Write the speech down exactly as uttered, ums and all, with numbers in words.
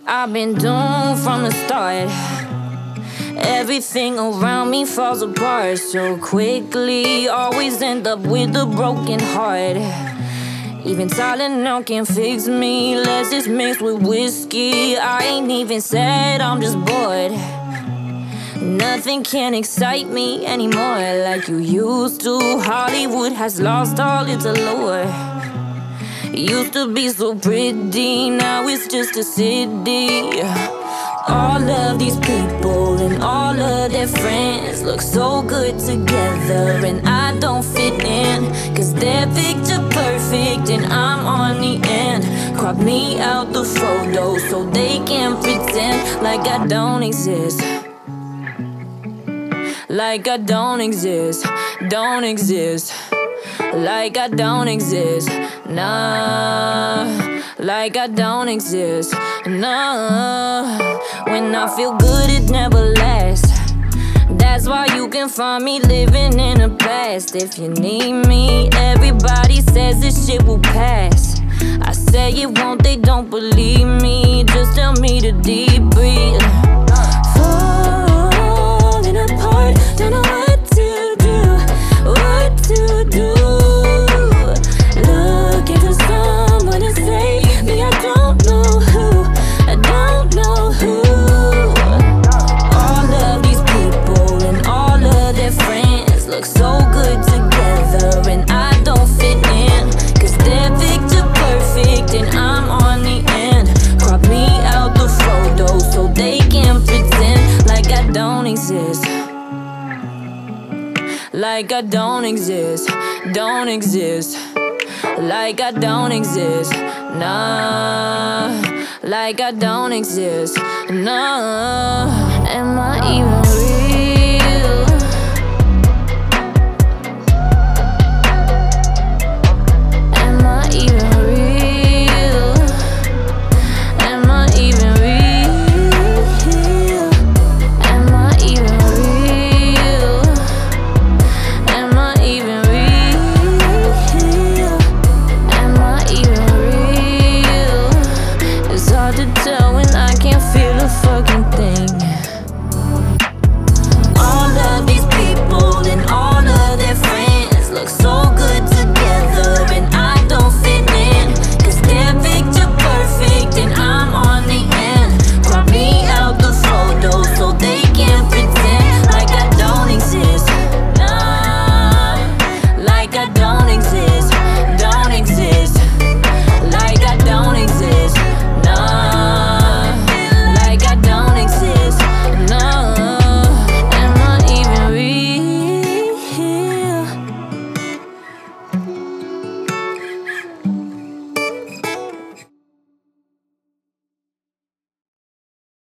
I've been doomed from the start. Everything around me falls apart so quickly. Always end up with a broken heart. Even Tylenol can't fix me. Let's just mix with whiskey. I ain't even sad, I'm just bored. Nothing can excite me anymore like you used to. Hollywood has lost all its allure. Used to be so pretty, now it's just a city. All of these people and all of their friends look so good together, and I don't fit in, cause they're picture perfect and I'm on the end. Crop me out the photo so they can pretend like I don't exist. Like I don't exist, don't exist. Like I don't exist, nah. Like I don't exist, nah. When I feel good, it never lasts. That's why you can find me living in the past. If you need me, everybody says this shit will pass. I say it won't, they don't believe me. Just tell me to deep breathe. Falling apart, don't know what to do, what to do. Looking for someone to save me, I don't know who, I don't know who. All of these people and all of their friends look so good together, and I don't fit in, cause they're picture perfect and I'm on the end. Crop me out the photo so they can pretend like I don't exist. Like I don't exist, don't exist. Like I don't exist, nah. Like I don't exist, nah. Am I even real?